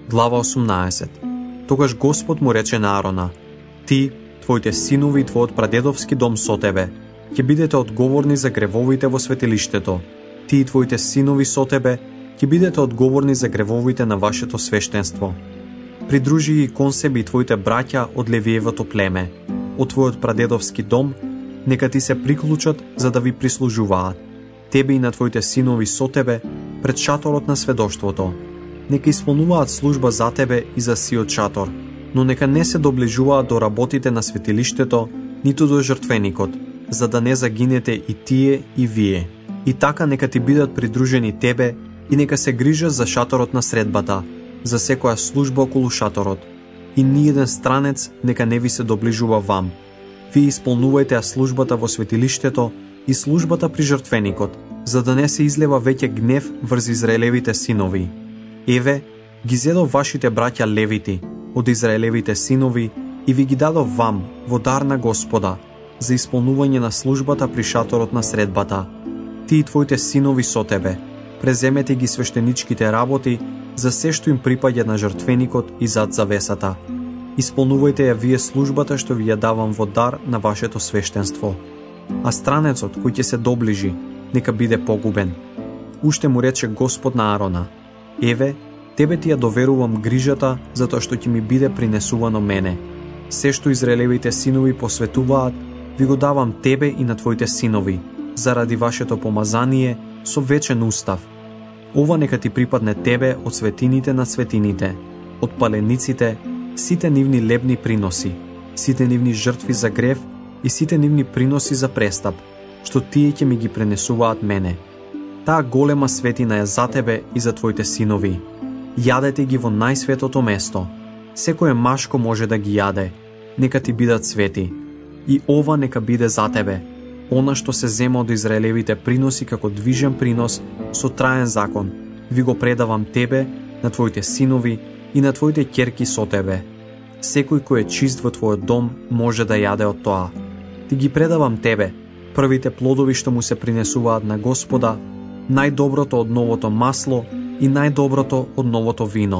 Глава 18. Тогаш Господ му рече на Аарона: Ти, твоите синови и твојот прадедовски дом со тебе, ќе бидете одговорни за гревовите во светилиштето. Ти и твоите синови со тебе ќе бидете одговорни за гревовите на вашето свештенство. Придружи ги кон себе и твоите браќа од Левиевото племе, од твојот прадедовски дом, нека ти се приклучат за да ви прислужуваат. Тебе и на твоите синови со тебе пред шаторот на сведоштвото. Нека исполнуваат служба за тебе и за сиот шатор, но нека не се доближуваат до работите на светилиштето, ниту до жртвеникот, за да не загинете и тие и вие. И така нека ти бидат придружени тебе и нека се грижат за шаторот на средбата, за секоја служба околу шаторот. И ниеден странец нека не ви се доближува вам. Вие исполнувајте службата во светилиштето и службата при жртвеникот, за да не се излева веќе гнев врз Израелевите синови. Еве, ги зедов вашите браќа левити од Израелевите синови и ви ги дадов вам во дар на Господа за исполнување на службата при шаторот на средбата. Ти и твоите синови со тебе, преземете ги свештеничките работи за се што им припаѓа на жртвеникот и зад завесата. Исполнувајте ја вие службата што ви ја давам во дар на вашето свештенство. А странецот кој ќе се доближи, нека биде погубен. Уште му рече Господ на Аарона: Еве, тебе ти ја доверувам грижата, затоа што ќе ми биде принесувано мене. Се што Израелевите синови посветуваат, ви го давам тебе и на твоите синови, заради вашето помазание со вечен устав. Ова нека ти припадне тебе од светините на светините, од палениците, сите нивни лебни приноси, сите нивни жртви за грев и сите нивни приноси за престап, што тие ќе ми ги пренесуваат мене. Таа голема светина е за тебе и за твоите синови. Јадете ги во најсветото место. Секој машко може да ги јаде. Нека ти бидат свети. И ова нека биде за тебе. Она што се зема од Израелевите приноси како движен принос со траен закон, ви го предавам тебе, на твоите синови и на твоите ќерки со тебе. Секој кој е чист во твојот дом може да јаде од тоа. Ти ги предавам тебе, првите плодови што му се принесуваат на Господа, најдоброто од новото масло и најдоброто од новото вино.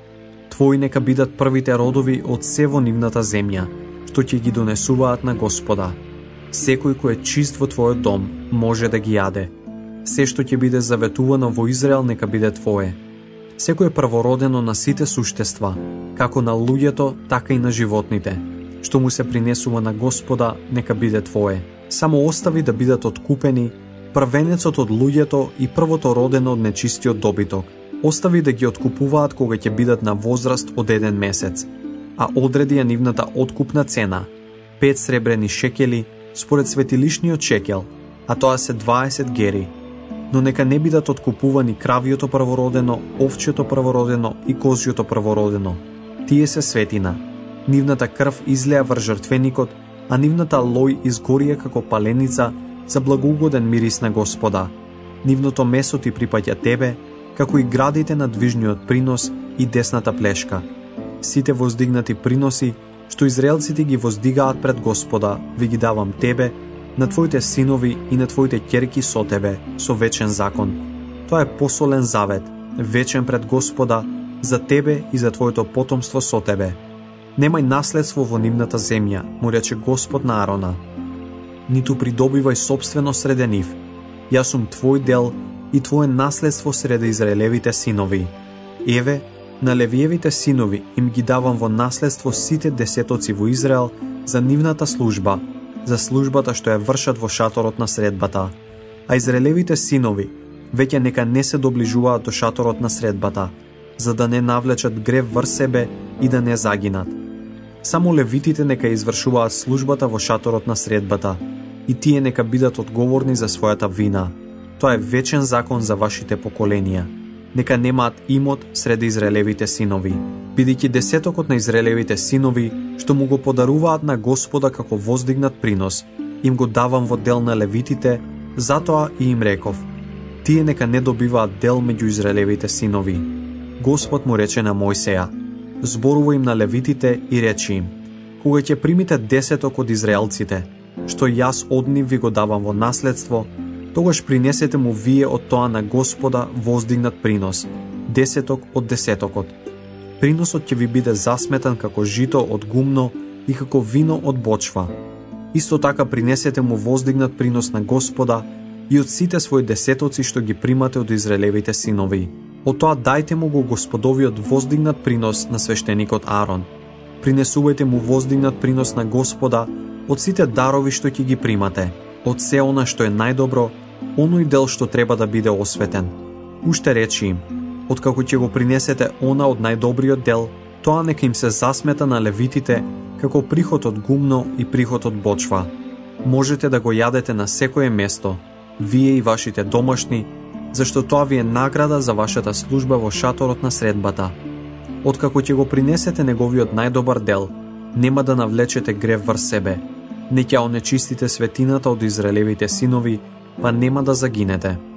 Твои нека бидат првите родови од се во нивната земја, што ќе ги донесуваат на Господа. Секој кој е чист во твојот дом може да ги јаде. Се што ќе биде заветувано во Израел нека биде твое. Секој првородено на сите суштества, како на луѓето, така и на животните, што му се принесува на Господа нека биде твое. Само остави да бидат откупени првенецот од луѓето и првото родено од нечистиот добиток. Остави да ги откупуваат кога ќе бидат на возраст од 1 месец, а одреди ја нивната откупна цена, 5 сребрени шекели според светилишниот шекел, а тоа се 20 гери. Но нека не бидат откупувани кравиото првородено, овчето првородено и козјото првородено. Тие се светина. Нивната крв излеа врз жртвеникот, а нивната лој изгорија како паленица за благоугоден мирис на Господа. Нивното месо ти припаѓа тебе, како и градите на движниот принос и десната плешка. Сите воздигнати приноси, што израелците ги воздигаат пред Господа, ви ги давам тебе, на твоите синови и на твоите ќерки со тебе, со вечен закон. Тоа е посолен завет, вечен пред Господа, за тебе и за твоето потомство со тебе. Немај наследство во нивната земја, му рече Господ на Аарона. Ниту придобивај собствено среде нив. Јас сум твој дел и твое наследство среде Израелевите синови. Еве, на Левиевите синови им ги давам во наследство сите десетоци во Израел за нивната служба, за службата што ја вршат во шаторот на средбата. А Израелевите синови веќе нека не се доближуваат до шаторот на средбата, за да не навлечат грев врз себе и да не загинат. Само левитите нека извршуваат службата во шаторот на средбата и тие нека бидат одговорни за својата вина. Тоа е вечен закон за вашите поколенија. Нека немаат имот среде Израелевите синови, бидејќи десетокот на Израелевите синови, што му го подаруваат на Господа како воздигнат принос, им го давам во дел на левитите, затоа и им реков: тие нека не добиваат дел меѓу Израелевите синови. Господ му рече на Мојсеја: зборува им на левитите и речи им: кога ќе примите десеток од израелците, што јас од нив ви го давам во наследство, тогаш принесете му вие од тоа на Господа воздигнат принос, десеток од десетокот. Приносот ќе ви биде засметан како жито од гумно и како вино од бочва. Исто така принесете му воздигнат принос на Господа и од сите свои десетоци што ги примате од израелевите синови. Од тоа дајте му го Господовиот воздигнат принос на свештеникот Арон. Принесувајте му воздигнат принос на Господа од сите дарови што ќе ги примате, од се она што е најдобро, оној дел што треба да биде осветен. Уште речи им, откако ќе го принесете она од најдобриот дел, тоа нека им се засмета на левитите како приход од гумно и приход од бочва. Можете да го јадете на секое место, вие и вашите домашни, зашто тоа ви е награда за вашата служба во шаторот на средбата. Откако ќе го принесете неговиот најдобар дел, нема да навлечете грев врз себе, не ќе онечистите светината од израелевите синови, па нема да загинете.